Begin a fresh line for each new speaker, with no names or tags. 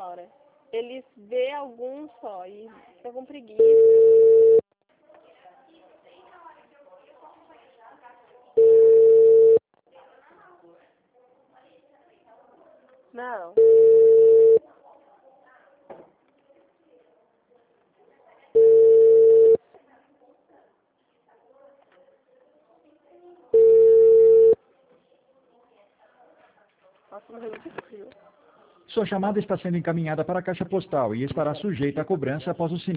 hora. Eles vê alguns só e fica com preguiça. Não. Nossa, morreu de frio.
Sua chamada está sendo encaminhada para a caixa postal e estará sujeita a cobrança após o sinal.